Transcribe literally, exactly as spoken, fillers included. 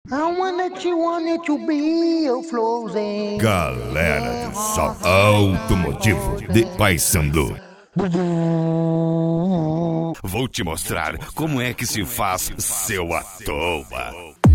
I wanted you, wanted to be a frozen. Galera do Sol Automotivo de Paysandu. Vou te mostrar como é que se faz seu à toa.